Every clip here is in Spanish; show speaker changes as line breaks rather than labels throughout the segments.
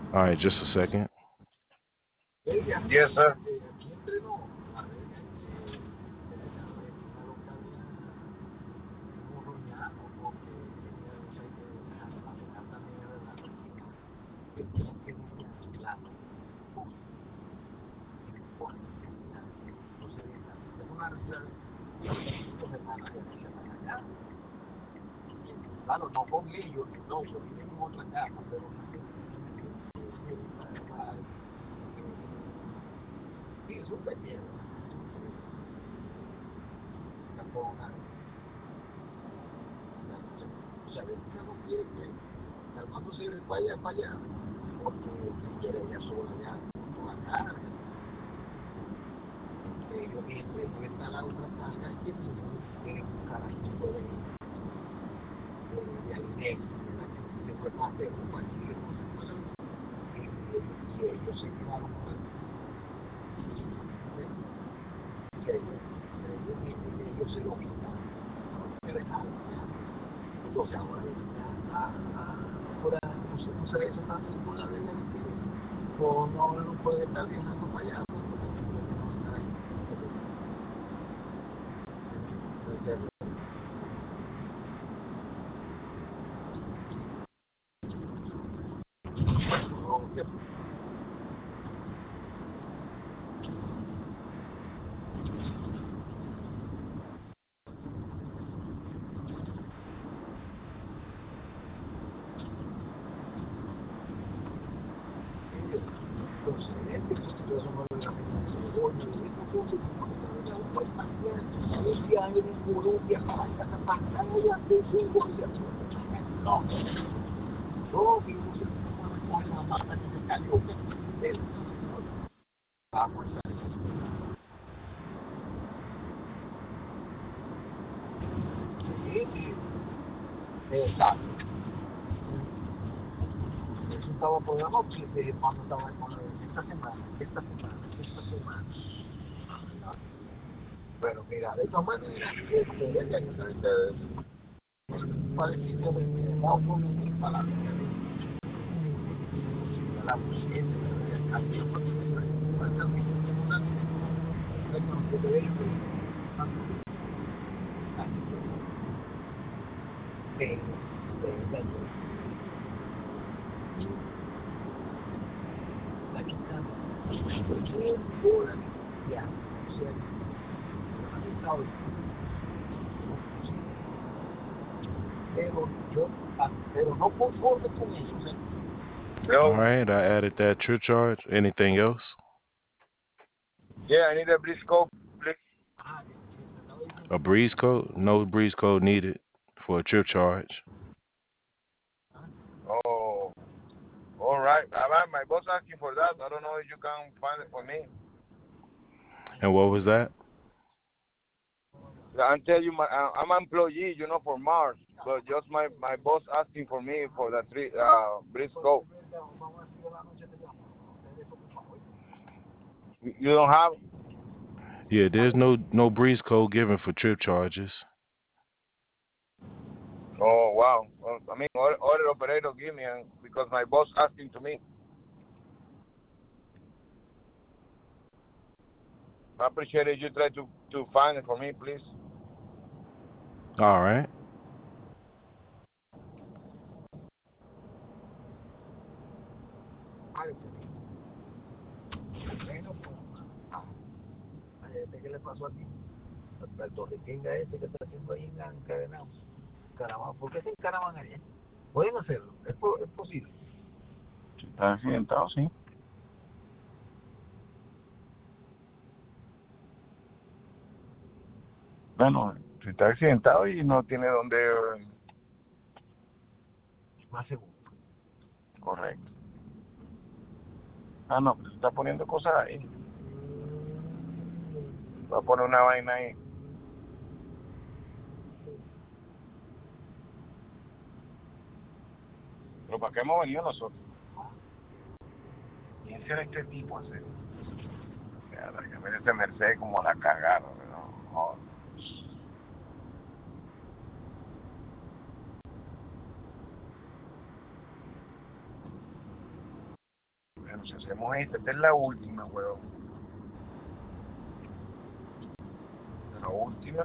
All right, just a second.
Yes, sir.
All
Hello.
right, I added that trip charge. Anything else?
Yeah, I need a briscoe, please.
A breeze code? No breeze code needed for a trip charge.
Oh, all right. My boss asking for that. I don't know if you can find it for me.
And what was that?
I tell you, I'm an employee, for Mars, but just my boss asking for me for the three briscoe. You don't have?
Yeah, there's no breeze code given for trip charges.
Oh wow. Well, I mean, order operator give me because my boss asking to me. I appreciate it. You try to find it for me, please.
All right.
Si está accidentado, sí. Bueno, si está accidentado y no tiene dónde. Correcto. Ah, no, pues está poniendo cosas ahí. Va a poner una vaina ahí. Pero ¿para qué hemos venido nosotros? ¿Quién será este tipo hacer? Que merece Mercedes como la cagaron, ¿no? Si hacemos esta es la última, weón. La última.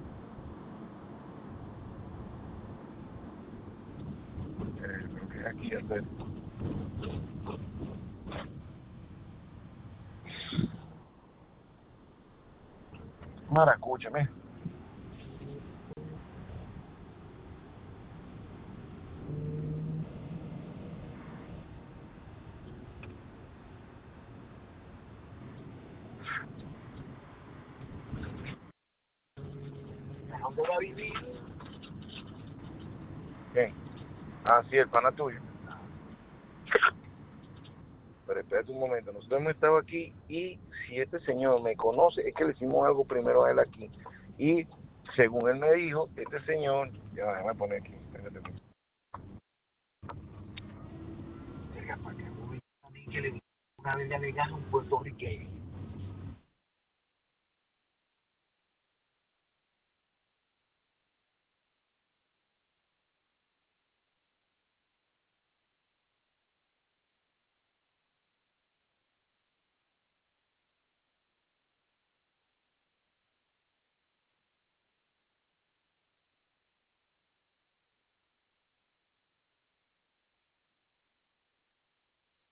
Creo que es aquí, a ver. Maracúchame. ¿Dónde va a vivir? ¿Qué? Ah, sí, el pana tuyo. Pero espérate un momento, nosotros hemos estado aquí y si este señor me conoce, es que le hicimos algo primero a él aquí. Y según él me dijo, este señor, ya déjame poner aquí, espérate. Para que una vez le gana un puertorriqueño.